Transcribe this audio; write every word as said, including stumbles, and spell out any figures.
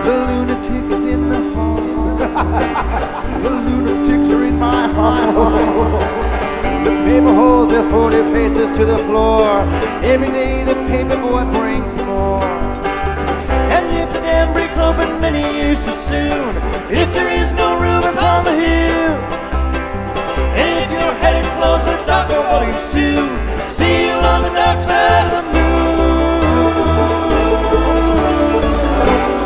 The lunatic is in the hall. The lunatics are in my heart. The paper holds their forty faces to the floor. Every day the paper boy brings more. And if the dam breaks open many years too soon,